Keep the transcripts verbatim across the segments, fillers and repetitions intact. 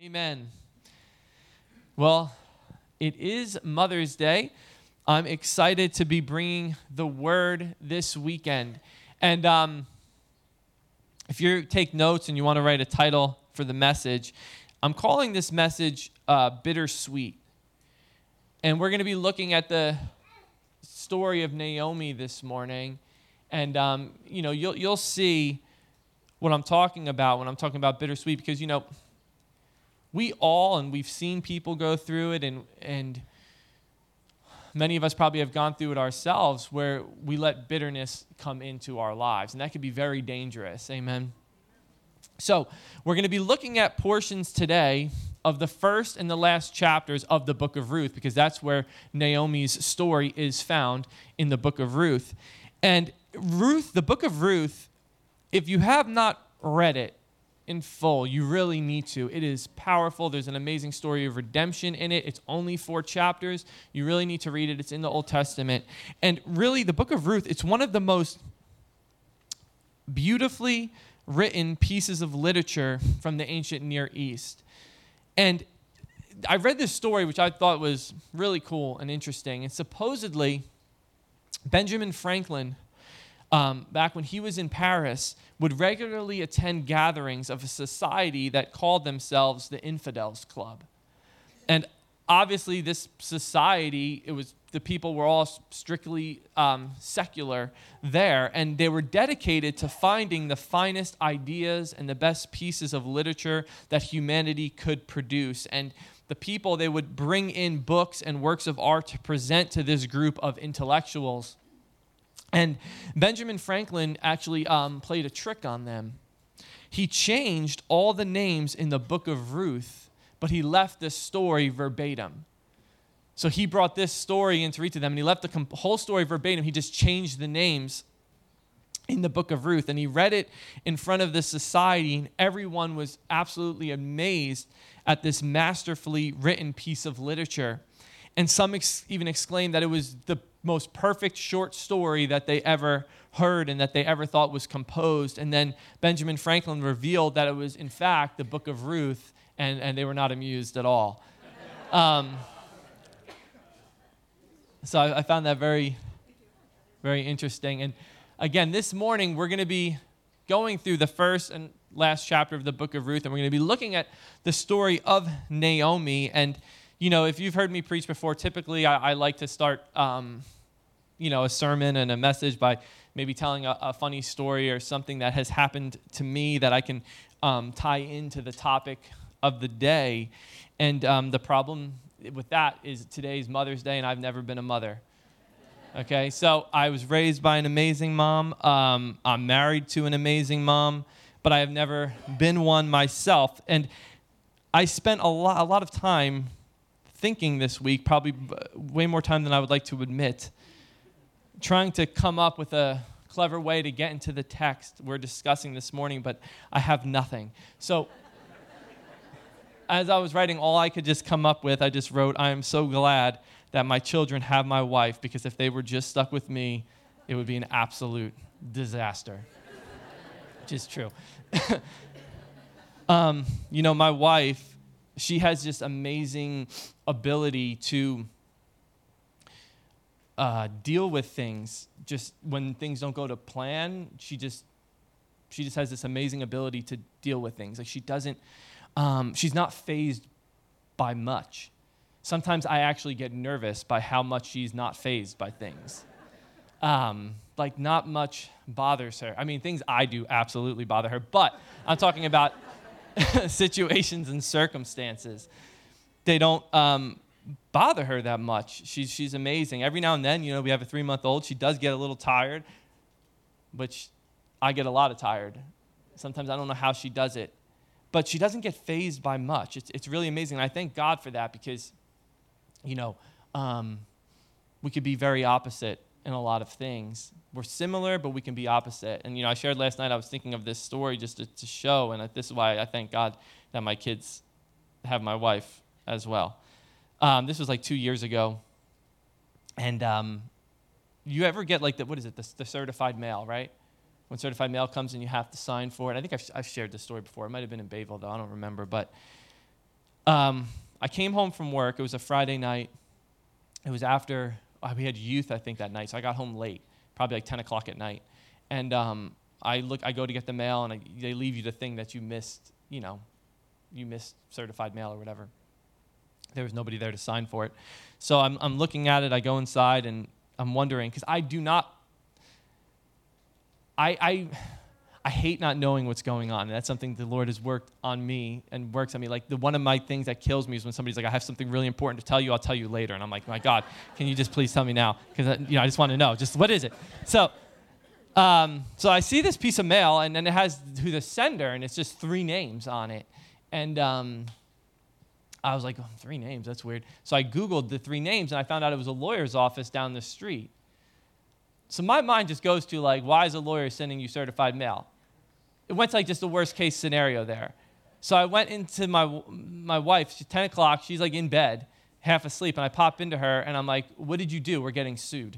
Amen. Well, it is Mother's Day. I'm excited to be bringing the word this weekend. And um, if you take notes and you want to write a title for the message, I'm calling this message uh, Bittersweet. And we're going to be looking at the story of Naomi this morning. And, um, you know, you'll, you'll see what I'm talking about when I'm talking about bittersweet, because, you know, we all, and we've seen people go through it, and and many of us probably have gone through it ourselves, where we let bitterness come into our lives, and that can be very dangerous. Amen. So we're going to be looking at portions today of the first and the last chapters of the book of Ruth, because that's where Naomi's story is found, in the book of Ruth. And Ruth, the book of Ruth, if you have not read it in full, you really need to. It is powerful. There's an amazing story of redemption in it. It's only four chapters. You really need to read it. It's in the Old Testament. And really, the book of Ruth, it's one of the most beautifully written pieces of literature from the ancient Near East. And I read this story, which I thought was really cool and interesting. And supposedly, Benjamin Franklin, Um, back when he was in Paris, would regularly attend gatherings of a society that called themselves the Infidels Club. And obviously this society, it was the people were all strictly um, secular there, and they were dedicated to finding the finest ideas and the best pieces of literature that humanity could produce. And the people, they would bring in books and works of art to present to this group of intellectuals. And Benjamin Franklin actually um, played a trick on them. He changed all the names in the book of Ruth, but he left this story verbatim. So he brought this story in to read to them, and he left the com- whole story verbatim. He just changed the names in the book of Ruth, and he read it in front of the society, and everyone was absolutely amazed at this masterfully written piece of literature. And some ex- even exclaimed that it was the most perfect short story that they ever heard and that they ever thought was composed. And then Benjamin Franklin revealed that it was, in fact, the book of Ruth, and, and they were not amused at all. Um, so I, I found that very, very interesting. And again, this morning, we're going to be going through the first and last chapter of the book of Ruth, and we're going to be looking at the story of Naomi. And you know, if you've heard me preach before, typically I, I like to start, um, you know, a sermon and a message by maybe telling a, a funny story or something that has happened to me that I can um, tie into the topic of the day. And um, the problem with that is today's Mother's Day, and I've never been a mother. Okay, so I was raised by an amazing mom. Um, I'm married to an amazing mom, but I have never been one myself. And I spent a lot, a lot of time thinking this week, probably way more time than I would like to admit, trying to come up with a clever way to get into the text we're discussing this morning, but I have nothing. So as I was writing, all I could just come up with, I just wrote, I am so glad that my children have my wife, because if they were just stuck with me, it would be an absolute disaster, which is true. um, you know, my wife, she has this amazing ability to uh, deal with things. Just when things don't go to plan, she just she just has this amazing ability to deal with things. Like she doesn't, um, she's not fazed by much. Sometimes I actually get nervous by how much she's not fazed by things. Um, like not much bothers her. I mean, things I do absolutely bother her, but I'm talking about situations and circumstances. They don't um, bother her that much. She's she's amazing. Every now and then, you know, we have a three-month-old. She does get a little tired, which I get a lot of tired. Sometimes I don't know how she does it, but she doesn't get fazed by much. It's it's really amazing. And I thank God for that, because, you know, um, we could be very opposite in a lot of things. We're similar, but we can be opposite. And, you know, I shared last night, I was thinking of this story just to, to show, and this is why I thank God that my kids have my wife as well. Um, this was like two years ago. And um, you ever get like, the, what is it, the, the certified mail, right? When certified mail comes and you have to sign for it. I think I've, I've shared this story before. It might have been in Bayville, though. I don't remember. But um, I came home from work. It was a Friday night. It was after, oh, we had youth, I think, that night. So I got home late, probably like ten o'clock at night. And um, I look, I go to get the mail, and I, they leave you the thing that you missed, you know, you missed certified mail or whatever. There was nobody there to sign for it. So I'm, I'm looking at it. I go inside, and I'm wondering, because I do not, I, I, I hate not knowing what's going on. And that's something the Lord has worked on me and works on me. Like the one of my things that kills me is when somebody's like, I have something really important to tell you. I'll tell you later. And I'm like, my God, can you just please tell me now? Because you know, I just want to know. Just what is it? So, um, so I see this piece of mail, and then it has who the sender, and it's just three names on it. And um, I was like, oh, three names, that's weird. So I Googled the three names, and I found out it was a lawyer's office down the street. So my mind just goes to like, why is a lawyer sending you certified mail? It went to like just the worst case scenario there. So I went into my my wife, she's ten o'clock, she's like in bed, half asleep, and I pop into her, and I'm like, what did you do? We're getting sued.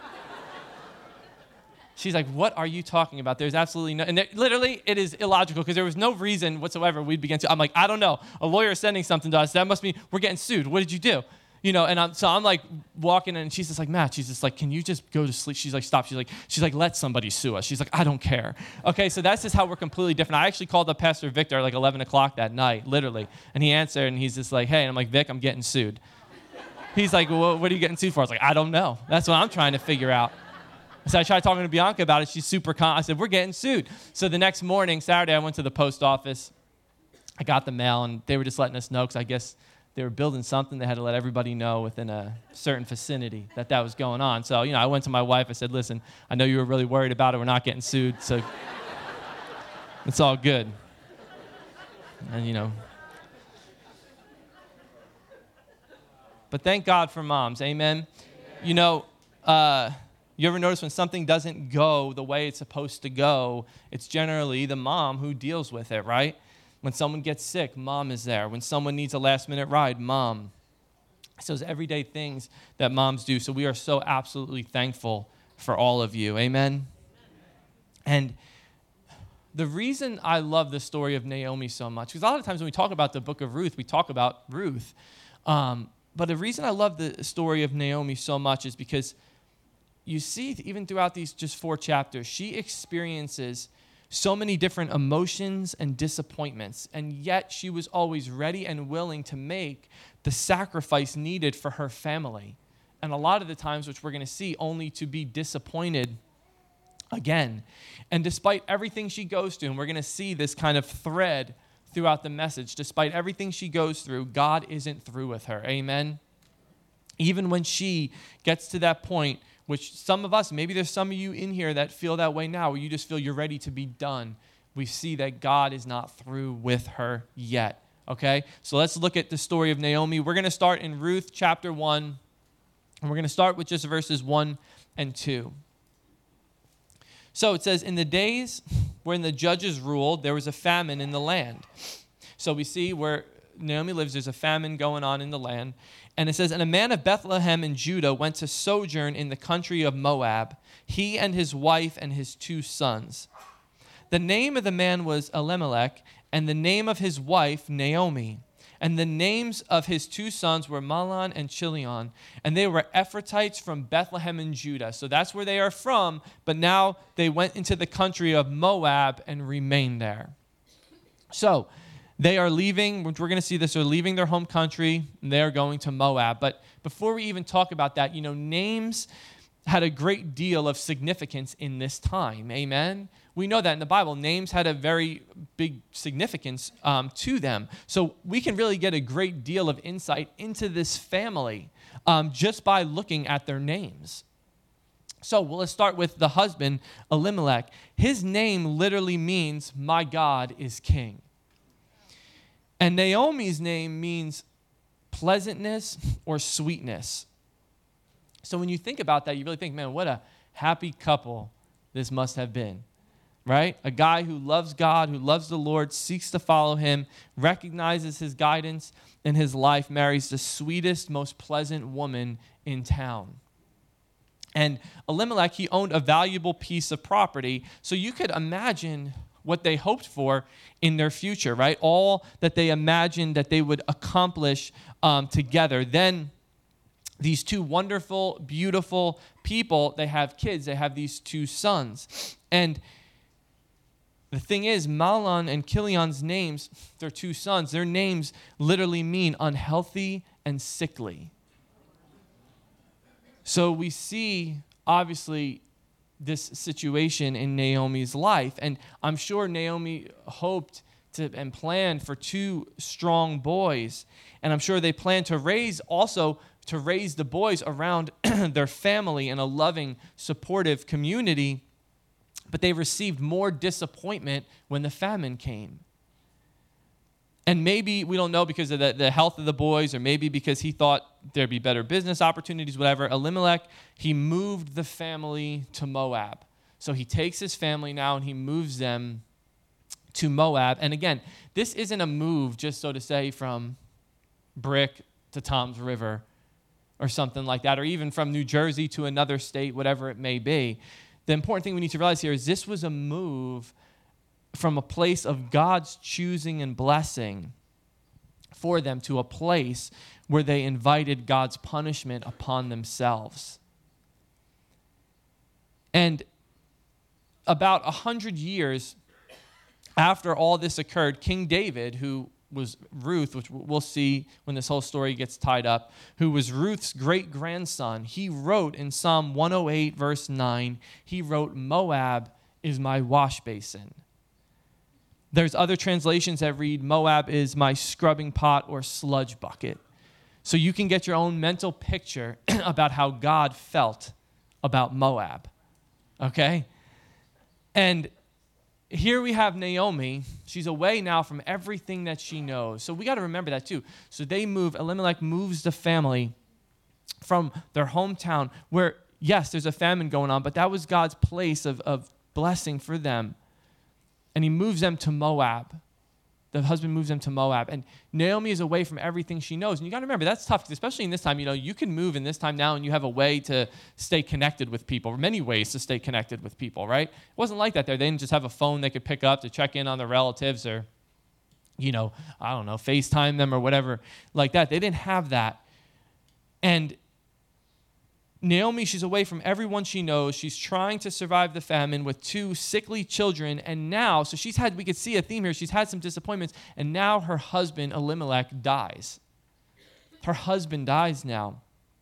She's like, what are you talking about? There's absolutely no, and there, literally it is illogical because there was no reason whatsoever we'd begin to, I'm like, I don't know. A lawyer is sending something to us. That must mean we're getting sued. What did you do? You know, and I'm, so I'm like walking, and she's just like, Matt, she's just like, can you just go to sleep? She's like, stop. She's like, she's like, let somebody sue us. She's like, I don't care. Okay, so that's just how we're completely different. I actually called up Pastor Victor at like eleven o'clock that night, literally, and he answered, and he's just like, hey, and I'm like, Vic, I'm getting sued. He's like, well, what are you getting sued for? I was like, I don't know. That's what I'm trying to figure out. So I tried talking to Bianca about it. She's super calm. I said, we're getting sued. So the next morning, Saturday, I went to the post office. I got the mail, and they were just letting us know because I guess they were building something. They had to let everybody know within a certain vicinity that that was going on. So, you know, I went to my wife. I said, listen, I know you were really worried about it. We're not getting sued, so it's all good. And, you know. But thank God for moms. Amen. You know, uh, you ever notice when something doesn't go the way it's supposed to go, it's generally the mom who deals with it, right? When someone gets sick, mom is there. When someone needs a last-minute ride, mom. So those everyday things that moms do. So we are so absolutely thankful for all of you. Amen? And the reason I love the story of Naomi so much, because a lot of times when we talk about the book of Ruth, we talk about Ruth. Um, but the reason I love the story of Naomi so much is because you see, even throughout these just four chapters, she experiences so many different emotions and disappointments, and yet she was always ready and willing to make the sacrifice needed for her family. And a lot of the times, which we're going to see, only to be disappointed again. And despite everything she goes through, and we're going to see this kind of thread throughout the message, despite everything she goes through, God isn't through with her. Amen? Even when she gets to that point, which some of us, maybe there's some of you in here that feel that way now, where you just feel you're ready to be done. We see that God is not through with her yet, okay? So let's look at the story of Naomi. We're going to start in Ruth chapter one, and we're going to start with just verses one and two. So it says, in the days when the judges ruled, there was a famine in the land. So we see where Naomi lives, there's a famine going on in the land. And it says, and a man of Bethlehem in Judah went to sojourn in the country of Moab, he and his wife and his two sons. The name of the man was Elimelech, and the name of his wife Naomi. And the names of his two sons were Mahlon and Chilion. And they were Ephrathites from Bethlehem in Judah. So that's where they are from, but now they went into the country of Moab and remained there. So they are leaving, we're going to see this, they're leaving their home country, and they're going to Moab. But before we even talk about that, you know, names had a great deal of significance in this time. Amen? We know that in the Bible, names had a very big significance um, to them. So we can really get a great deal of insight into this family um, just by looking at their names. So well, let's start with the husband, Elimelech. His name literally means, my God is king. And Naomi's name means pleasantness or sweetness. So when you think about that, you really think, man, what a happy couple this must have been, right? A guy who loves God, who loves the Lord, seeks to follow him, recognizes his guidance in his life, marries the sweetest, most pleasant woman in town. And Elimelech, he owned a valuable piece of property. So you could imagine what they hoped for in their future, right? All that they imagined that they would accomplish um, together. Then these two wonderful, beautiful people, they have kids. They have these two sons. And the thing is, Mahlon and Chilion's names, their two sons, their names literally mean unhealthy and sickly. So we see, obviously, this situation in Naomi's life. And I'm sure Naomi hoped to and planned for two strong boys. And I'm sure they planned to raise also to raise the boys around their family in a loving, supportive community. But they received more disappointment when the famine came. And maybe, we don't know because of the, the health of the boys, or maybe because he thought there'd be better business opportunities, whatever. Elimelech, he moved the family to Moab. So he takes his family now and he moves them to Moab. And again, this isn't a move, just so to say, from Brick to Tom's River or something like that, or even from New Jersey to another state, whatever it may be. The important thing we need to realize here is this was a move from a place of God's choosing and blessing for them to a place where they invited God's punishment upon themselves. And about a hundred years after all this occurred, King David, who was Ruth, which we'll see when this whole story gets tied up, who was Ruth's great-grandson, he wrote in Psalm one oh eight, verse nine, he wrote, "Moab is my wash basin." There's other translations that read, "Moab is my scrubbing pot or sludge bucket." So you can get your own mental picture about how God felt about Moab, okay? And here we have Naomi. She's away now from everything that she knows. So we got to remember that too. So they move, Elimelech moves the family from their hometown where, yes, there's a famine going on, but that was God's place of, of blessing for them. And he moves them to Moab. The husband moves them to Moab. And Naomi is away from everything she knows. And you got to remember, that's tough, especially in this time. You know, you can move in this time now and you have a way to stay connected with people, or many ways to stay connected with people, right? It wasn't like that there. They didn't just have a phone they could pick up to check in on their relatives, or, you know, I don't know, FaceTime them or whatever like that. They didn't have that. And Naomi, she's away from everyone she knows. She's trying to survive the famine with two sickly children. And now, so she's had, we could see a theme here, she's had some disappointments. And now her husband, Elimelech, dies. Her husband dies now.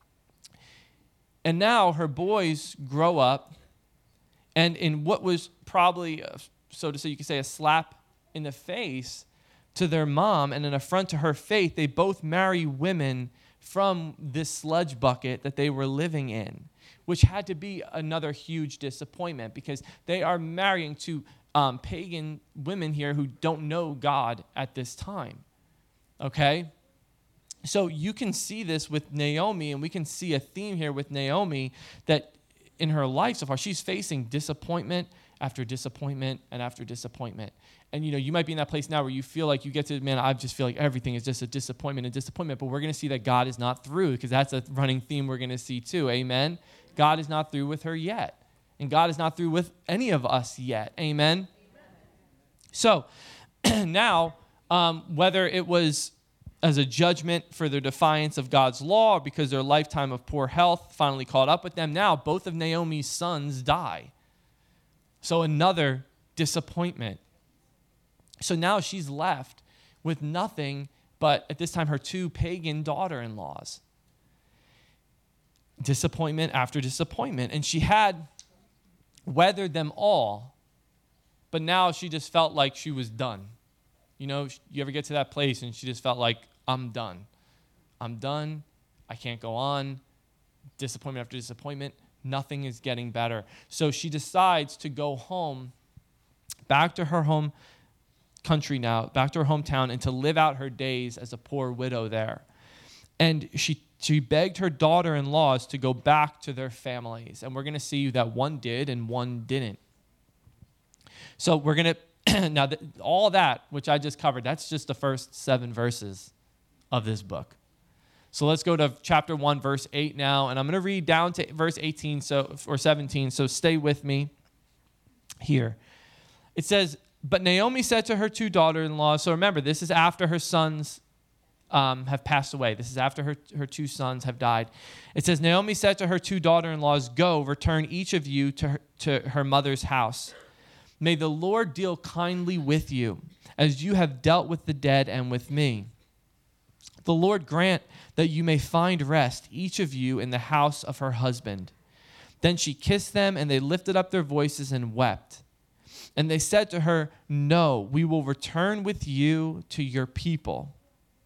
And now her boys grow up. And in what was probably, a, so to say, you could say a slap in the face to their mom and an affront to her faith, they both marry women from this sludge bucket that they were living in, which had to be another huge disappointment because they are marrying to um, pagan women here who don't know God at this time, okay? So you can see this with Naomi, and we can see a theme here with Naomi that in her life so far, she's facing disappointment after disappointment and after disappointment. And, you know, you might be in that place now where you feel like you get to, man, I just feel like everything is just a disappointment and disappointment. But we're going to see that God is not through, because that's a running theme we're going to see too. Amen? God is not through with her yet. And God is not through with any of us yet. Amen? Amen. So now, um, whether it was as a judgment for their defiance of God's law or because their lifetime of poor health finally caught up with them, now both of Naomi's sons die. So another disappointment. So now she's left with nothing but, at this time, her two pagan daughter-in-laws. Disappointment after disappointment. And she had weathered them all, but now she just felt like she was done. You know, you ever get to that place and she just felt like, I'm done. I'm done. I can't go on. Disappointment after disappointment. Nothing is getting better. So she decides to go home, back to her home country now, back to her hometown, and to live out her days as a poor widow there. And she she begged her daughter-in-laws to go back to their families. And we're going to see that one did and one didn't. So we're going to, now th- all that, which I just covered, that's just the first seven verses of this book. So let's go to chapter one, verse eight now. And I'm going to read down to verse eighteen so or seventeen, so stay with me here. It says, But Naomi said to her two daughters-in-law, so remember, this is after her sons um, have passed away. This is after her, her two sons have died. It says, Naomi said to her two daughter-in-laws, go, return each of you to her, to her mother's house. May the Lord deal kindly with you, as you have dealt with the dead and with me. The Lord grant that you may find rest, each of you in the house of her husband. Then she kissed them, and they lifted up their voices and wept. And they said to her, no, we will return with you to your people.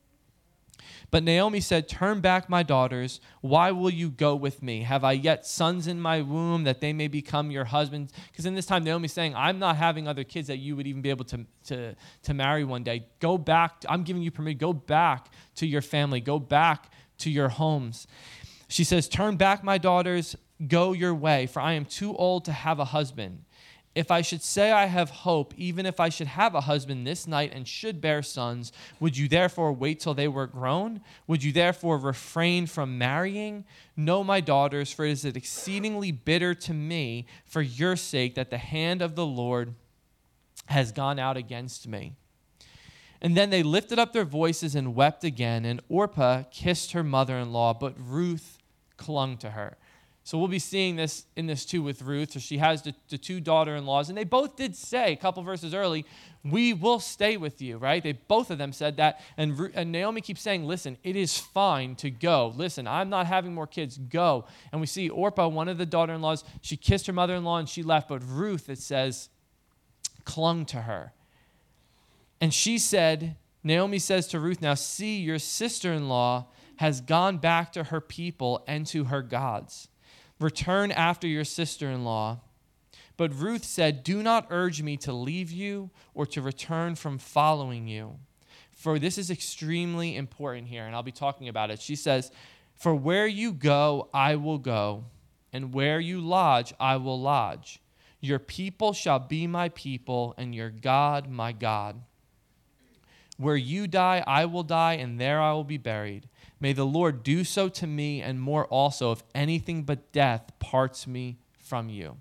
But Naomi said, turn back, my daughters. Why will you go with me? Have I yet sons in my womb that they may become your husbands? Because in this time, Naomi's saying, I'm not having other kids that you would even be able to, to, to marry one day. Go back. I'm giving you permission. Go back to your family. Go back to your homes. She says, turn back, my daughters. Go your way, for I am too old to have a husband. If I should say I have hope, even if I should have a husband this night and should bear sons, would you therefore wait till they were grown? Would you therefore refrain from marrying? No, my daughters, for it is exceedingly bitter to me for your sake that the hand of the Lord has gone out against me. And then they lifted up their voices and wept again, and Orpah kissed her mother-in-law, but Ruth clung to her. So we'll be seeing this in this too with Ruth. So she has the, the two daughter-in-laws, and they both did say a couple verses early, we will stay with you, right? They both of them said that. And, and Naomi keeps saying, listen, it is fine to go. Listen, I'm not having more kids. Go. And we see Orpah, one of the daughter-in-laws, she kissed her mother-in-law and she left. But Ruth, it says, clung to her. And she said, Naomi says to Ruth, now see, your sister-in-law has gone back to her people and to her gods. Return after your sister-in-law. But Ruth said, do not urge me to leave you or to return from following you. For this is extremely important here, and I'll be talking about it. She says, for where you go, I will go, and where you lodge, I will lodge. Your people shall be my people, and your God my God. Where you die, I will die, and there I will be buried. May the Lord do so to me and more also, if anything but death parts me from you.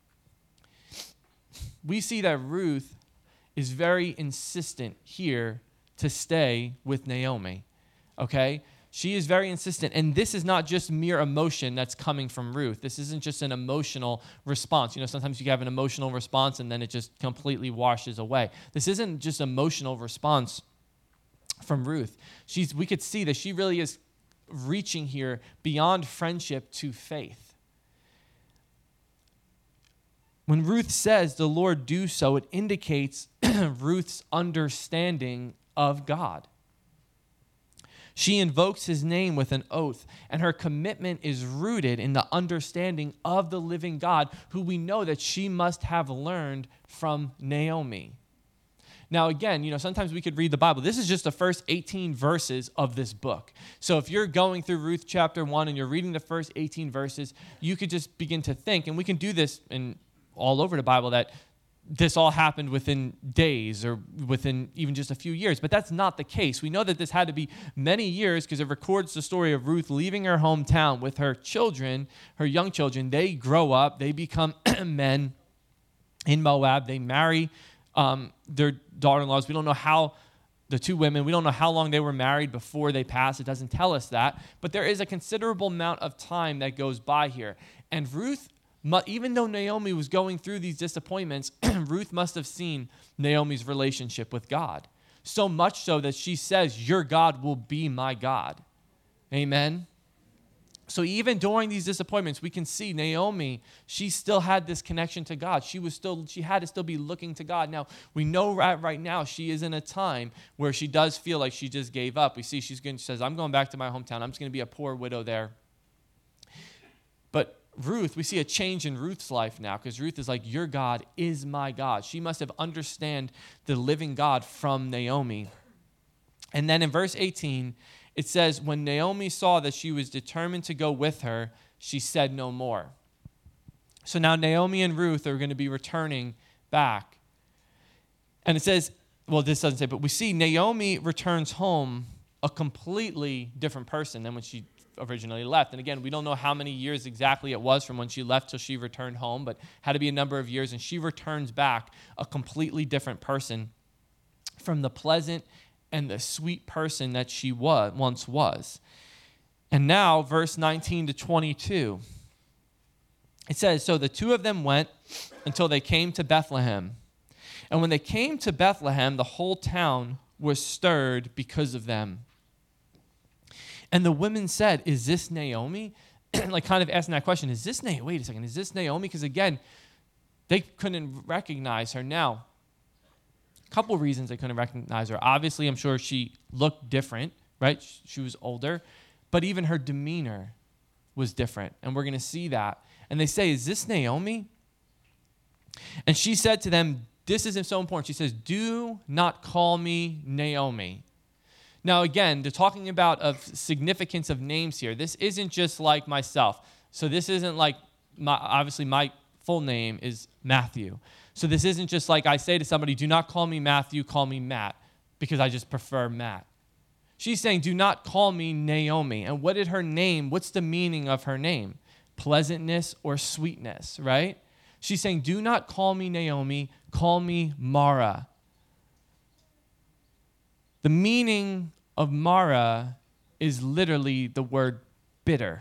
We see that Ruth is very insistent here to stay with Naomi, okay? She is very insistent, and this is not just mere emotion that's coming from Ruth. This isn't just an emotional response. You know, sometimes you have an emotional response and then it just completely washes away. This isn't just emotional response from Ruth. She's, we could see that she really is reaching here beyond friendship to faith. When Ruth says the Lord do so, it indicates Ruth's understanding of God. She invokes his name with an oath, and her commitment is rooted in the understanding of the living God, who we know that she must have learned from Naomi. Now, again, you know, sometimes we could read the Bible. This is just the first eighteen verses of this book. So if you're going through Ruth chapter one and you're reading the first eighteen verses, you could just begin to think, and we can do this in all over the Bible, that this all happened within days or within even just a few years. But that's not the case. We know that this had to be many years because it records the story of Ruth leaving her hometown with her children, her young children. They grow up. They become men in Moab. They marry um, their daughter-in-laws. We don't know how, the two women, we don't know how long they were married before they passed. It doesn't tell us that. But there is a considerable amount of time that goes by here. And Ruth, even though Naomi was going through these disappointments, Ruth must have seen Naomi's relationship with God. So much so that she says, your God will be my God. Amen? So even during these disappointments, we can see Naomi, she still had this connection to God. She was still, she had to still be looking to God. Now, we know right, right now she is in a time where she does feel like she just gave up. We see she's going, she says, I'm going back to my hometown. I'm just going to be a poor widow there. But Ruth, we see a change in Ruth's life now, because Ruth is like, your God is my God. She must have understand the living God from Naomi. And then in verse eighteen, it says, when Naomi saw that she was determined to go with her, she said no more. So now Naomi and Ruth are going to be returning back. And it says, well, this doesn't say, but we see Naomi returns home a completely different person than when she originally left. And again, we don't know how many years exactly it was from when she left till she returned home, but had to be a number of years. And she returns back a completely different person from the pleasant and the sweet person that she was once was. And now, verse nineteen to twenty-two, it says, so the two of them went until they came to Bethlehem. And when they came to Bethlehem, the whole town was stirred because of them. And the women said, is this Naomi? Like kind of asking that question, is this Naomi? Wait a second, is this Naomi? Because again, they couldn't recognize her. Now, a couple reasons they couldn't recognize her. Obviously, I'm sure she looked different, right? She was older, but even her demeanor was different. And we're going to see that. And they say, is this Naomi? And she said to them, this isn't so important. She says, do not call me Naomi. Now, again, they're talking about of significance of names here. This isn't just like myself. So this isn't like, my, obviously, my full name is Matthew. So this isn't just like I say to somebody, do not call me Matthew, call me Matt, because I just prefer Matt. She's saying, do not call me Naomi. And what did her name, what's the meaning of her name? Pleasantness or sweetness, right? She's saying, do not call me Naomi, call me Mara. The meaning of Mara is literally the word bitter.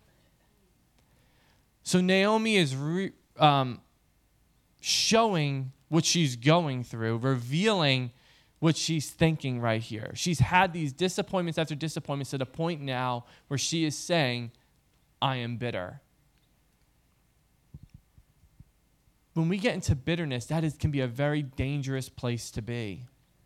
So Naomi is re, um, showing what she's going through, revealing what she's thinking right here. She's had these disappointments after disappointments to the point now where she is saying, I am bitter. When we get into bitterness, that is, can be a very dangerous place to be.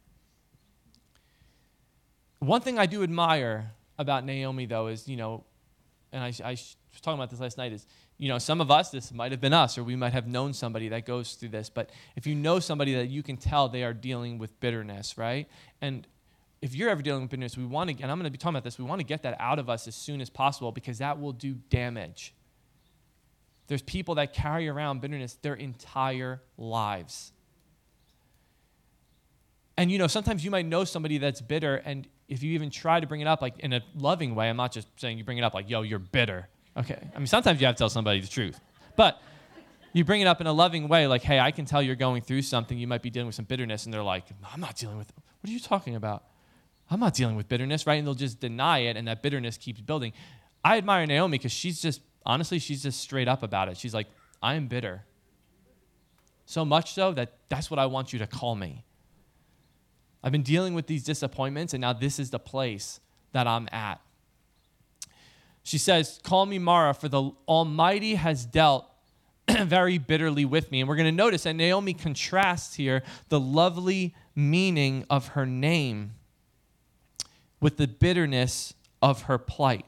One thing I do admire about Naomi, though, is, you know, and I, I was talking about this last night, is, you know, some of us, this might have been us, or we might have known somebody that goes through this, but if you know somebody that you can tell they are dealing with bitterness, right? And if you're ever dealing with bitterness, we want to, and I'm going to be talking about this, we want to get that out of us as soon as possible because that will do damage. There's people that carry around bitterness their entire lives. And, you know, sometimes you might know somebody that's bitter, and if you even try to bring it up, like, in a loving way, I'm not just saying you bring it up like, yo, you're bitter. Okay. I mean, sometimes you have to tell somebody the truth. But you bring it up in a loving way, like, hey, I can tell you're going through something. You might be dealing with some bitterness, and they're like, I'm not dealing with it. What are you talking about? I'm not dealing with bitterness, right? And they'll just deny it, and that bitterness keeps building. I admire Naomi because she's just, honestly, she's just straight up about it. She's like, I am bitter. So much so that that's what I want you to call me. I've been dealing with these disappointments, and now this is the place that I'm at. She says, call me Mara, for the Almighty has dealt very bitterly with me. And we're going to notice that Naomi contrasts here the lovely meaning of her name with the bitterness of her plight.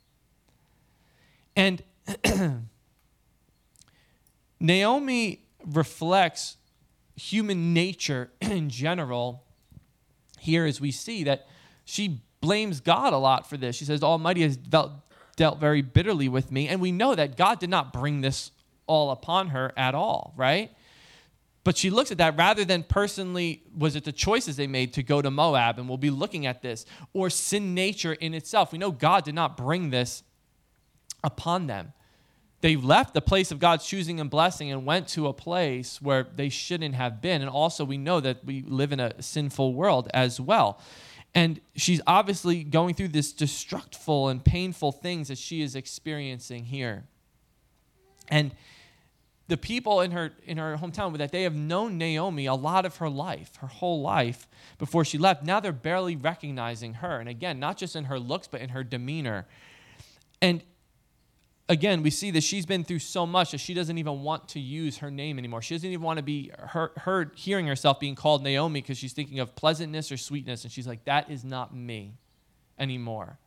And Naomi reflects human nature in general here, as we see that she blames God a lot for this. She says, Almighty has dealt, dealt very bitterly with me. And we know that God did not bring this all upon her at all, right? But she looks at that rather than personally, was it the choices they made to go to Moab, and we'll be looking at this, or sin nature in itself. We know God did not bring this upon them. They left the place of God's choosing and blessing and went to a place where they shouldn't have been. And also we know that we live in a sinful world as well. And she's obviously going through this destructive and painful things that she is experiencing here. And the people in her in her hometown, that they have known Naomi a lot of her life, her whole life before she left. Now they're barely recognizing her. And again, not just in her looks, but in her demeanor. And again, we see that she's been through so much that she doesn't even want to use her name anymore. She doesn't even want to be her, heard hearing herself being called Naomi because she's thinking of pleasantness or sweetness. And she's like, that is not me anymore.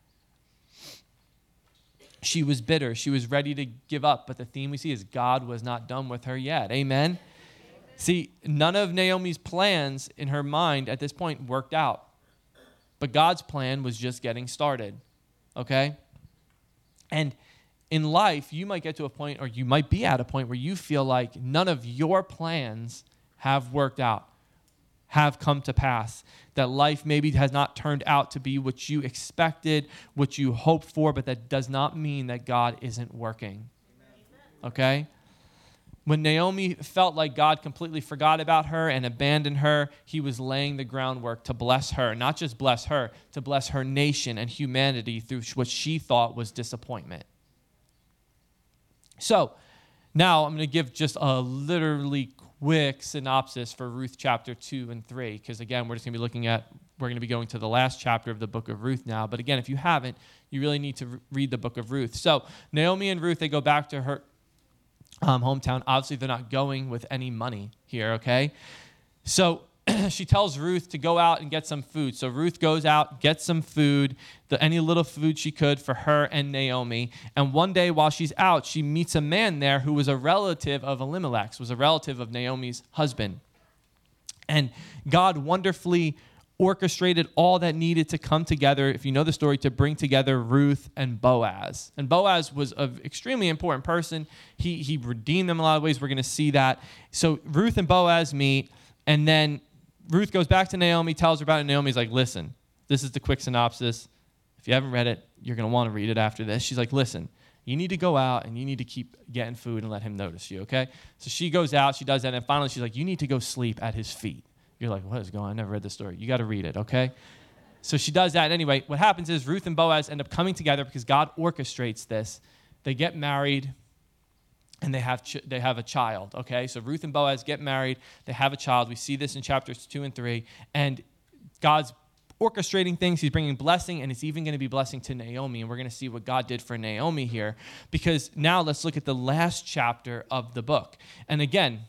She was bitter. She was ready to give up. But the theme we see is God was not done with her yet. Amen? Amen. See, none of Naomi's plans in her mind at this point worked out. But God's plan was just getting started. Okay? And in life, you might get to a point, or you might be at a point where you feel like none of your plans have worked out. have come to pass, that life maybe has not turned out to be what you expected, what you hoped for, but that does not mean that God isn't working. Okay? When Naomi felt like God completely forgot about her and abandoned her, he was laying the groundwork to bless her, not just bless her, to bless her nation and humanity through what she thought was disappointment. So now I'm going to give just a literally quick synopsis for Ruth chapter two and three, because again, we're just going to be looking at, we're going to be going to the last chapter of the book of Ruth now. But again, if you haven't, you really need to re- read the book of Ruth. So Naomi and Ruth, they go back to her um, hometown. Obviously, they're not going with any money here, okay? So she tells Ruth to go out and get some food. So Ruth goes out, gets some food, the, any little food she could for her and Naomi. And one day while she's out, she meets a man there who was a relative of Elimelech's, was a relative of Naomi's husband. And God wonderfully orchestrated all that needed to come together, if you know the story, to bring together Ruth and Boaz. And Boaz was an extremely important person. He, he redeemed them in a lot of ways. We're going to see that. So Ruth and Boaz meet, and then Ruth goes back to Naomi, tells her about it, and Naomi's like, listen, this is the quick synopsis. If you haven't read it, you're going to want to read it after this. She's like, listen, you need to go out and you need to keep getting food and let him notice you, okay? So she goes out, she does that, and finally she's like, you need to go sleep at his feet. You're like, what is going on? I never read this story. You got to read it, okay? So she does that. And anyway, what happens is Ruth and Boaz end up coming together because God orchestrates this. They get married, and they have ch- they have a child, okay? So Ruth and Boaz get married. They have a child. We see this in chapters two and three. And God's orchestrating things. He's bringing blessing, and it's even going to be blessing to Naomi. And we're going to see what God did for Naomi here. Because now let's look at the last chapter of the book. And again,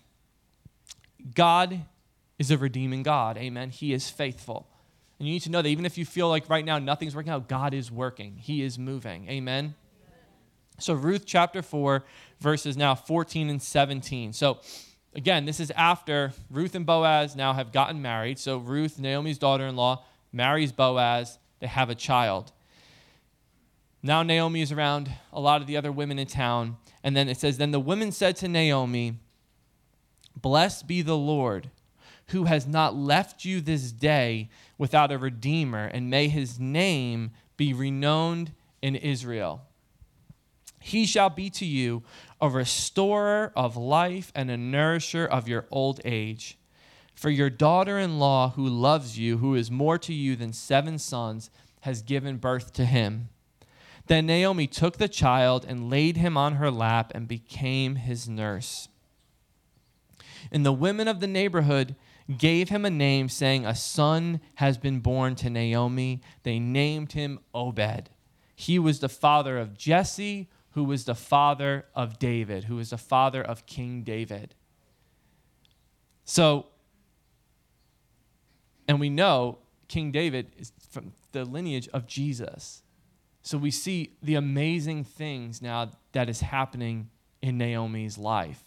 God is a redeeming God. Amen. He is faithful. And you need to know that even if you feel like right now nothing's working out, God is working. He is moving. Amen. So Ruth chapter four, verses now fourteen and seventeen. So again, this is after Ruth and Boaz now have gotten married. So Ruth, Naomi's daughter-in-law, marries Boaz. They have a child. Now Naomi is around a lot of the other women in town. And then it says, then the women said to Naomi, blessed be the Lord, who has not left you this day without a redeemer, and may his name be renowned in Israel. He shall be to you a restorer of life and a nourisher of your old age. For your daughter-in-law who loves you, who is more to you than seven sons, has given birth to him. Then Naomi took the child and laid him on her lap and became his nurse. And the women of the neighborhood gave him a name, saying, a son has been born to Naomi. They named him Obed. He was the father of Jesse, who was the father of David, who was the father of King David. So, and we know King David is from the lineage of Jesus. So we see the amazing things now that is happening in Naomi's life.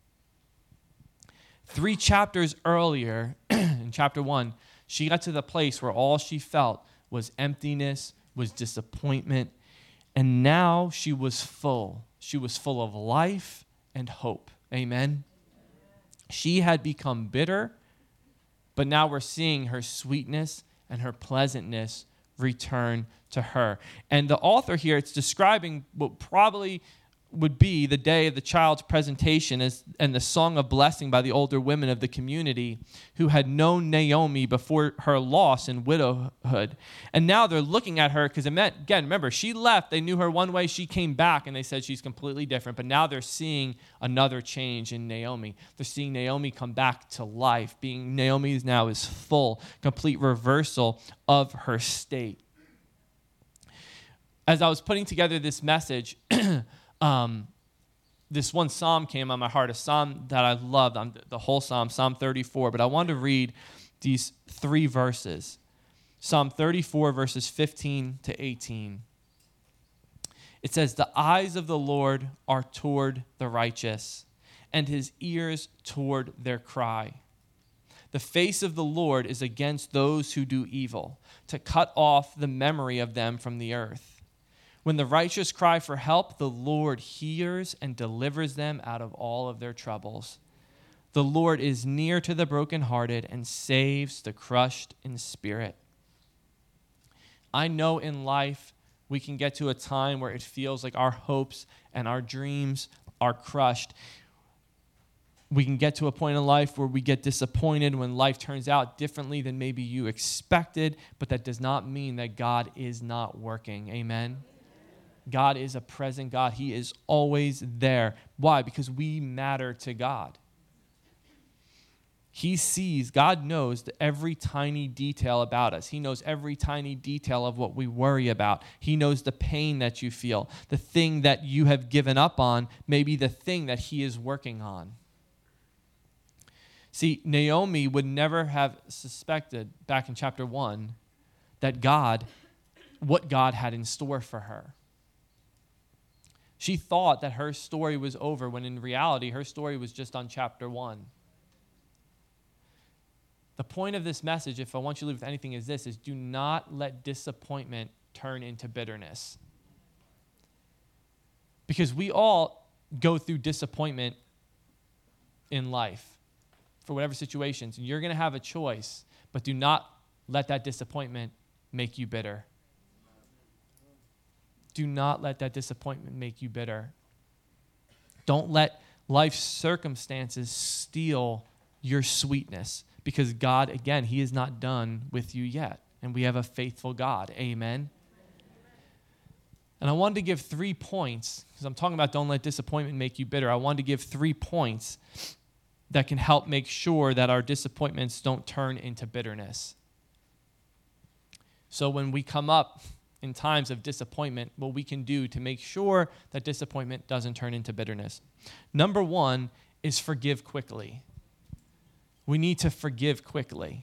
Three chapters earlier, in chapter one, she got to the place where all she felt was emptiness, was disappointment, and now she was full. She was full of life and hope. Amen? She had become bitter, but now we're seeing her sweetness and her pleasantness return to her. And the author here, it's describing what probably would be the day of the child's presentation as, and the song of blessing by the older women of the community who had known Naomi before her loss and widowhood. And now they're looking at her because, again, remember, she left. They knew her one way. She came back, and they said she's completely different. But now they're seeing another change in Naomi. They're seeing Naomi come back to life. Being Naomi now is full, complete reversal of her state. As I was putting together this message, Um, this one psalm came on my heart, a psalm that I loved, um, the whole psalm, Psalm thirty-four, but I wanted to read these three verses. Psalm thirty-four, verses fifteen to eighteen. It says, the eyes of the Lord are toward the righteous, and his ears toward their cry. The face of the Lord is against those who do evil, to cut off the memory of them from the earth. When the righteous cry for help, the Lord hears and delivers them out of all of their troubles. The Lord is near to the brokenhearted and saves the crushed in spirit. I know in life we can get to a time where it feels like our hopes and our dreams are crushed. We can get to a point in life where we get disappointed when life turns out differently than maybe you expected, but that does not mean that God is not working. Amen? God is a present God. He is always there. Why? Because we matter to God. He sees, God knows the every tiny detail about us. He knows every tiny detail of what we worry about. He knows the pain that you feel. The thing that you have given up on may be the thing that he is working on. See, Naomi would never have suspected back in chapter one that God, what God had in store for her. She thought that her story was over when in reality her story was just on chapter one. The point of this message, if I want you to leave with anything, is this, is do not let disappointment turn into bitterness. Because we all go through disappointment in life for whatever situations. And you're going to have a choice, but do not let that disappointment make you bitter. Do not let that disappointment make you bitter. Don't let life's circumstances steal your sweetness. Because God, again, he is not done with you yet. And we have a faithful God. Amen. And I wanted to give three points, because I'm talking about don't let disappointment make you bitter. I wanted to give three points that can help make sure that our disappointments don't turn into bitterness. So when we come up in times of disappointment, what we can do to make sure that disappointment doesn't turn into bitterness. Number one is forgive quickly. We need to forgive quickly.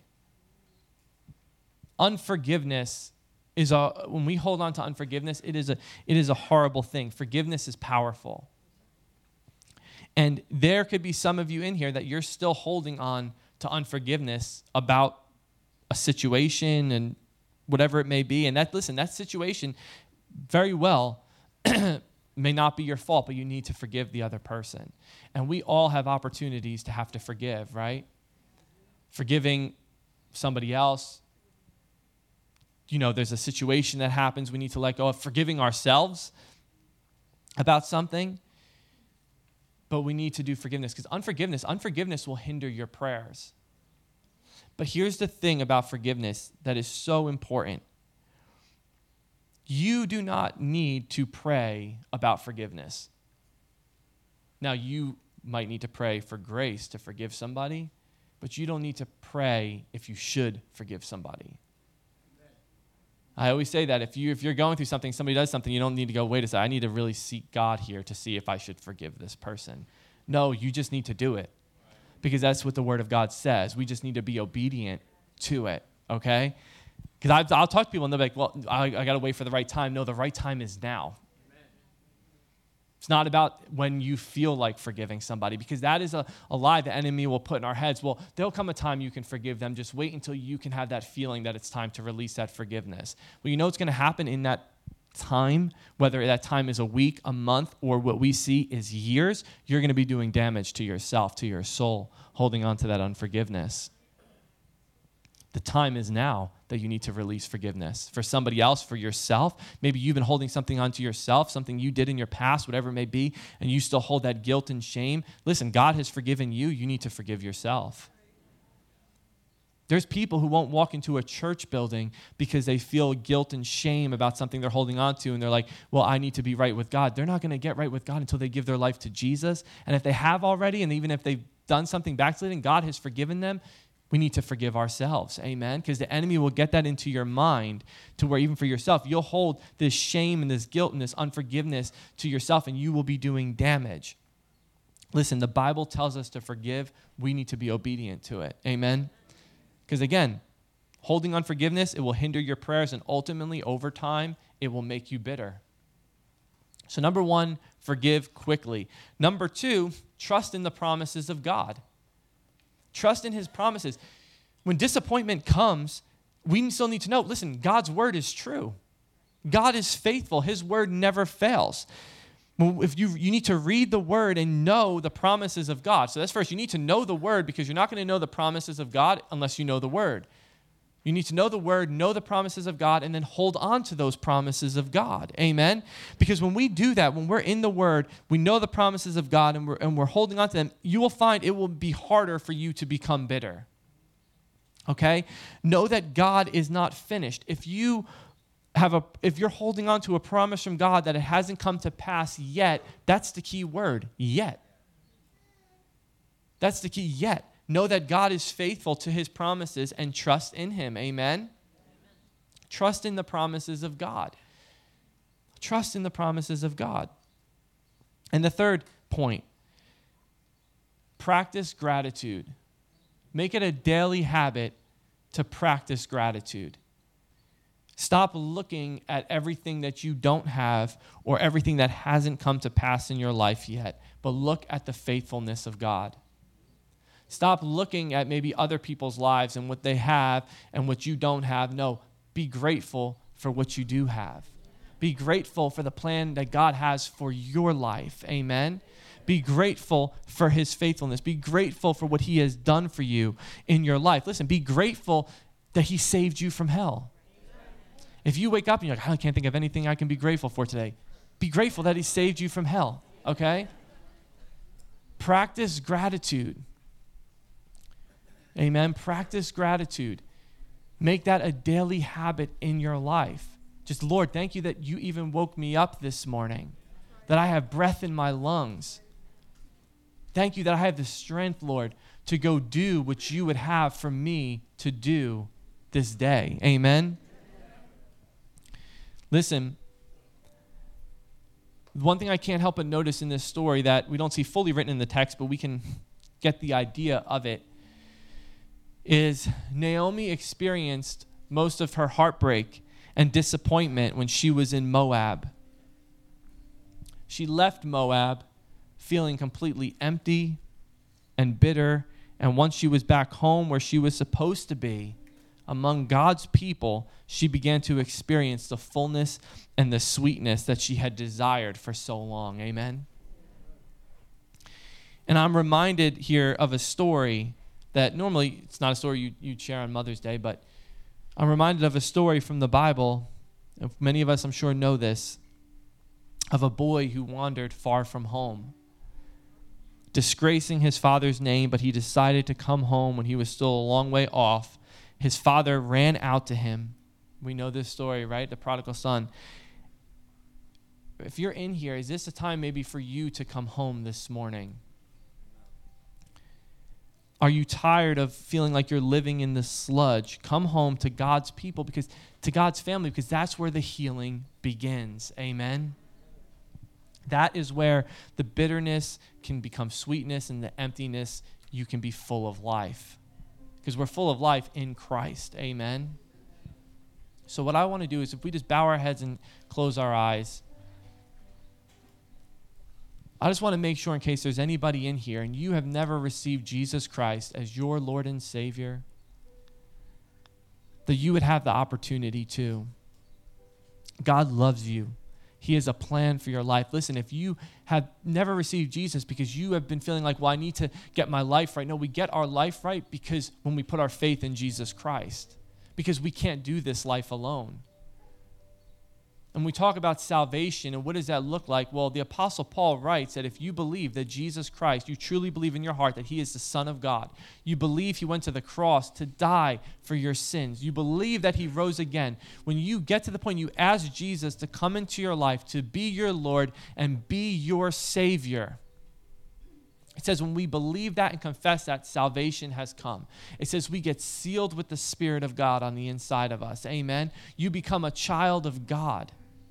Unforgiveness is a, when we hold on to unforgiveness, it is a, it is a horrible thing. Forgiveness is powerful. And there could be some of you in here that you're still holding on to unforgiveness about a situation and whatever it may be. And that, listen, that situation very well may not be your fault, but you need to forgive the other person. And we all have opportunities to have to forgive, right? Forgiving somebody else. You know, there's a situation that happens we need to let go of. Forgiving ourselves about something. But we need to do forgiveness because unforgiveness, unforgiveness will hinder your prayers. But here's the thing about forgiveness that is so important. You do not need to pray about forgiveness. Now, you might need to pray for grace to forgive somebody, but you don't need to pray if you should forgive somebody. I always say that if, you, if you're going through something, somebody does something, you don't need to go, wait a second, I need to really seek God here to see if I should forgive this person. No, you just need to do it because that's what the Word of God says. We just need to be obedient to it, okay? Because I'll talk to people and they'll be like, well, I, I got to wait for the right time. No, the right time is now. It's not about when you feel like forgiving somebody because that is a, a lie the enemy will put in our heads. Well, there'll come a time you can forgive them. Just wait until you can have that feeling that it's time to release that forgiveness. Well, you know what's going to happen in that time, whether that time is a week, a month, or what we see is years, you're going to be doing damage to yourself, to your soul, holding on to that unforgiveness. The time is now that you need to release forgiveness for somebody else, for yourself. Maybe you've been holding something onto yourself, something you did in your past, whatever it may be, and you still hold that guilt and shame. Listen, God has forgiven you. You need to forgive yourself. There's people who won't walk into a church building because they feel guilt and shame about something they're holding on to, and they're like, well, I need to be right with God. They're not going to get right with God until they give their life to Jesus. And if they have already, and even if they've done something backsliding, God has forgiven them, we need to forgive ourselves, amen? Because the enemy will get that into your mind to where even for yourself, you'll hold this shame and this guilt and this unforgiveness to yourself, and you will be doing damage. Listen, the Bible tells us to forgive. We need to be obedient to it, amen? Because again, holding unforgiveness, it will hinder your prayers, and ultimately, over time, it will make you bitter. So number one, forgive quickly. Number two, trust in the promises of God. Trust in his promises. When disappointment comes, we still need to know, listen, God's word is true. God is faithful. His word never fails. Well, if you you need to read the word and know the promises of God. So that's first, you need to know the word, because you're not going to know the promises of God unless you know the word. You need to know the word, know the promises of God, and then hold on to those promises of God. Amen? Because when we do that, when we're in the word, we know the promises of God, and we're, and we're holding on to them, you will find it will be harder for you to become bitter. Okay? Know that God is not finished. If you have a, if you're holding on to a promise from God that it hasn't come to pass yet, that's the key word, yet. That's the key, yet. Know that God is faithful to his promises and trust in him. Amen? Amen? Trust in the promises of God. Trust in the promises of God. And the third point, practice gratitude. Make it a daily habit to practice gratitude. Stop looking at everything that you don't have or everything that hasn't come to pass in your life yet, but look at the faithfulness of God. Stop looking at maybe other people's lives and what they have and what you don't have. No, be grateful for what you do have. Be grateful for the plan that God has for your life. Amen? Be grateful for his faithfulness. Be grateful for what he has done for you in your life. Listen, be grateful that he saved you from hell. If you wake up and you're like, I can't think of anything I can be grateful for today, be grateful that he saved you from hell, okay? Practice gratitude. Amen. Practice gratitude. Make that a daily habit in your life. Just, Lord, thank you that you even woke me up this morning, that I have breath in my lungs. Thank you that I have the strength, Lord, to go do what you would have for me to do this day. Amen. Listen, one thing I can't help but notice in this story that we don't see fully written in the text, but we can get the idea of it, is Naomi experienced most of her heartbreak and disappointment when she was in Moab. She left Moab feeling completely empty and bitter, and once she was back home where she was supposed to be, among God's people, she began to experience the fullness and the sweetness that she had desired for so long. Amen? And I'm reminded here of a story that normally, it's not a story you, you'd share on Mother's Day, but I'm reminded of a story from the Bible. Many of us, I'm sure, know this, of a boy who wandered far from home, disgracing his father's name, but he decided to come home when he was still a long way off. His father ran out to him. We know this story, right? The prodigal son. If you're in here, is this a time maybe for you to come home this morning? Are you tired of feeling like you're living in the sludge? Come home to God's people, because to God's family, because that's where the healing begins. Amen? That is where the bitterness can become sweetness, and the emptiness, you can be full of life. Because we're full of life in Christ. Amen? So what I want to do is, if we just bow our heads and close our eyes, I just want to make sure, in case there's anybody in here and you have never received Jesus Christ as your Lord and Savior, that you would have the opportunity to. God loves you. He has a plan for your life. Listen, if you have never received Jesus because you have been feeling like, well, I need to get my life right. No, we get our life right because when we put our faith in Jesus Christ, because we can't do this life alone. And we talk about salvation and what does that look like? Well, the Apostle Paul writes that if you believe that Jesus Christ, you truly believe in your heart that he is the Son of God, you believe he went to the cross to die for your sins, you believe that he rose again, when you get to the point you ask Jesus to come into your life, to be your Lord and be your Savior, it says when we believe that and confess that, salvation has come. It says we get sealed with the Spirit of God on the inside of us. Amen? You become a child of God.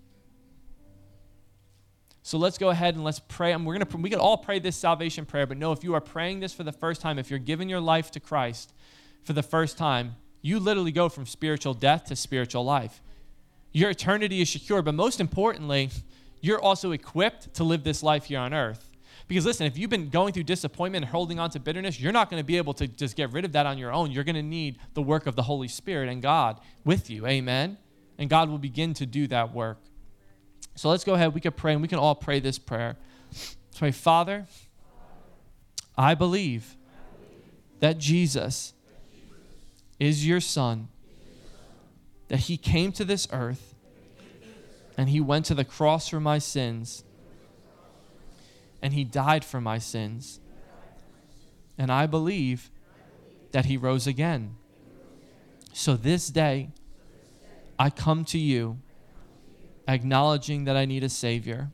So let's go ahead and let's pray. And we're gonna we can all pray this salvation prayer, but no, if you are praying this for the first time, if you're giving your life to Christ for the first time, you literally go from spiritual death to spiritual life. Your eternity is secure, but most importantly, you're also equipped to live this life here on earth. Because listen, if you've been going through disappointment and holding on to bitterness, you're not going to be able to just get rid of that on your own. You're going to need the work of the Holy Spirit and God with you. Amen? And God will begin to do that work. So let's go ahead. We can pray, and we can all pray this prayer. Let's pray. Father, I believe that Jesus is your Son, that he came to this earth, and he went to the cross for my sins, and he died for my sins. And I believe that he rose again. So this day, I come to you, acknowledging that I need a Savior.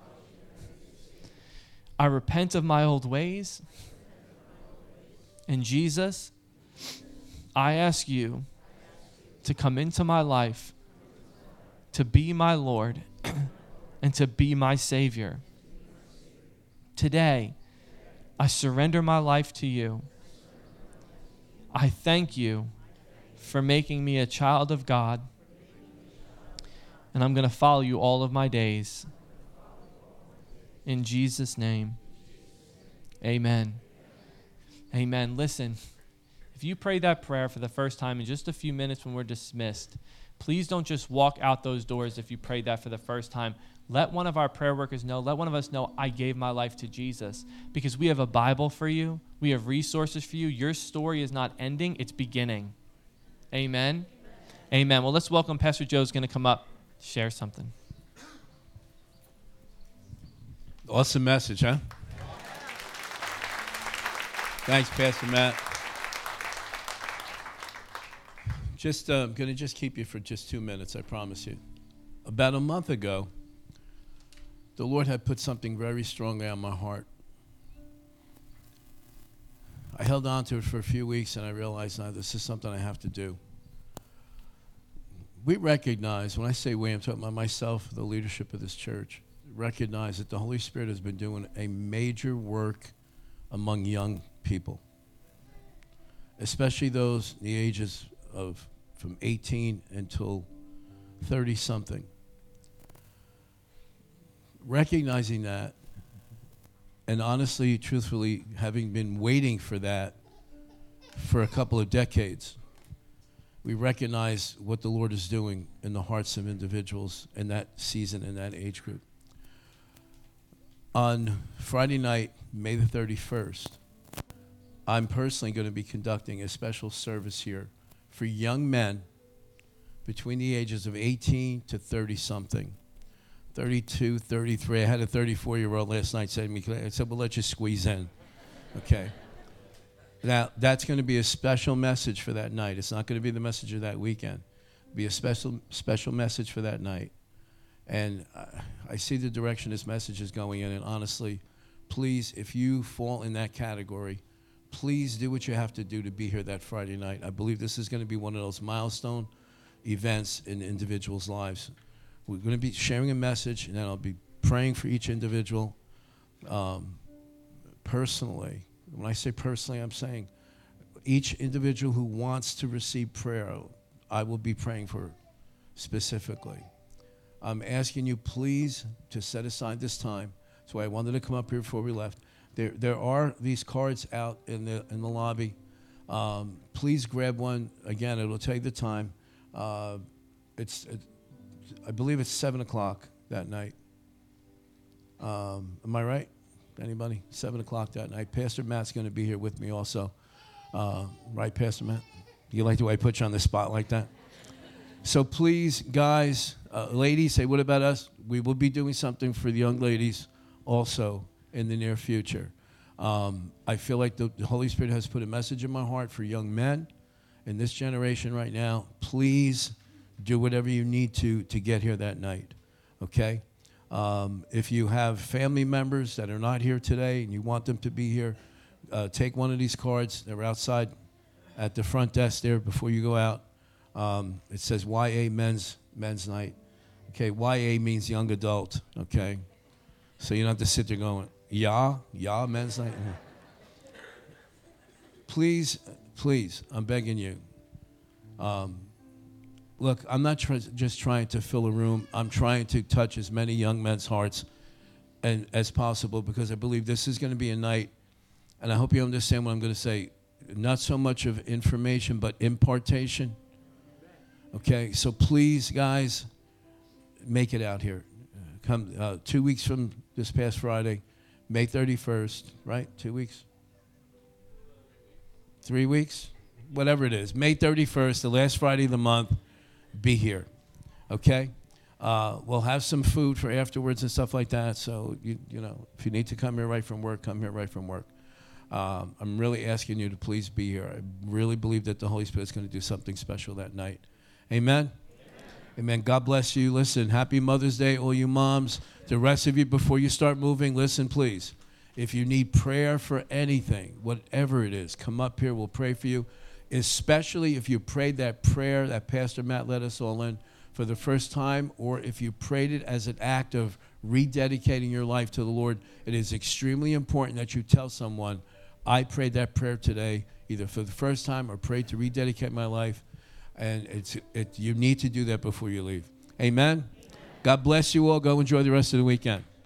I repent of my old ways. And Jesus, I ask you to come into my life, to be my Lord, and to be my Savior. Today, I surrender my life to you. I thank you for making me a child of God, and I'm going to follow you all of my days. In Jesus' name, amen. Amen. Listen, if you prayed that prayer for the first time in just a few minutes when we're dismissed, please don't just walk out those doors if you prayed that for the first time. Let one of our prayer workers know, let one of us know, I gave my life to Jesus, because we have a Bible for you. We have resources for you. Your story is not ending, it's beginning. Amen. Amen. Amen. Well, let's welcome Pastor Joe's going to come up, share something. Awesome message, huh? Thanks, Pastor Matt. Just, uh, I'm going to just keep you for just two minutes, I promise you. About a month ago, the Lord had put something very strongly on my heart. I held on to it for a few weeks, and I realized now this is something I have to do. We recognize, when I say we, I'm talking about myself, the leadership of this church, recognize that the Holy Spirit has been doing a major work among young people, especially those in the ages of from eighteen until thirty-something. Recognizing that, and honestly, truthfully, having been waiting for that for a couple of decades, we recognize what the Lord is doing in the hearts of individuals in that season, in that age group. On Friday night, May the thirty-first, I'm personally going to be conducting a special service here for young men between the ages of eighteen to thirty-something. thirty-two, thirty-three. I had a thirty-four-year-old last night say to me, I said, well, let's just squeeze in. Okay. Now, that's going to be a special message for that night. It's not going to be the message of that weekend. It'll be a special special message for that night. And uh, I see the direction this message is going in, and honestly, please, if you fall in that category, please do what you have to do to be here that Friday night. I believe this is going to be one of those milestone events in individuals' lives. We're going to be sharing a message, and then I'll be praying for each individual um, personally. When I say personally, I'm saying each individual who wants to receive prayer, I will be praying for specifically. I'm asking you, please, to set aside this time. That's why I wanted to come up here before we left. There, there are these cards out in the in the lobby. Um, please grab one. Again, it'll take the time. Uh, it's, it, I believe it's seven o'clock that night. Um, am I right? Anybody? Seven o'clock that night. Pastor Matt's going to be here with me also. Uh, right, Pastor Matt? You like the way I put you on the spot like that? So please, guys, uh, ladies, say, what about us? We will be doing something for the young ladies also in the near future. Um, I feel like the, the Holy Spirit has put a message in my heart for young men in this generation right now. Please do whatever you need to to get here that night, okay? Um, if you have family members that are not here today and you want them to be here, uh, take one of these cards. They're outside at the front desk there before you go out. Um, it says Y A Men's Men's Night. Okay, Y A means young adult, okay? So you don't have to sit there going, yeah, yeah, Men's Night. Please, please, I'm begging you. Um, look, I'm not try- just trying to fill a room. I'm trying to touch as many young men's hearts and, as possible, because I believe this is going to be a night, and I hope you understand what I'm going to say, not so much of information, but impartation. Okay, so please, guys, make it out here. come uh, two weeks from this past Friday, May thirty-first, right? Two weeks? Three weeks? Whatever it is. May thirty-first, the last Friday of the month, be here, okay? Uh, we'll have some food for afterwards and stuff like that, so, you, you know, if you need to come here right from work, come here right from work. Um, I'm really asking you to please be here. I really believe that the Holy Spirit's going to do something special that night. Amen? Amen. God bless you. Listen, happy Mother's Day, all you moms. The rest of you, before you start moving, listen, please. If you need prayer for anything, whatever it is, come up here. We'll pray for you, especially if you prayed that prayer that Pastor Matt led us all in for the first time, or if you prayed it as an act of rededicating your life to the Lord. It is extremely important that you tell someone, I prayed that prayer today, either for the first time or prayed to rededicate my life. And it's it, you need to do that before you leave. Amen? Amen. God bless you all. Go enjoy the rest of the weekend.